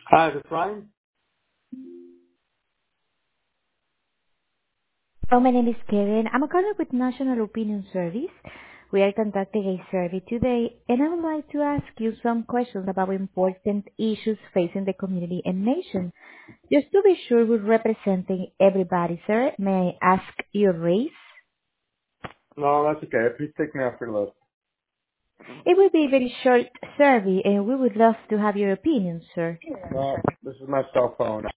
Hi, this is Ryan. Oh, my name is Karen. I'm a caller with National Opinion Service. We are conducting a survey today, and I would like to ask you some questions about important issues facing the community and nation. Just to be sure we're representing everybody, sir, may I ask your race? No, that's okay. Please take me off your list. It will be a very short survey, and we would love to have your opinion, sir. No, this is my cell phone.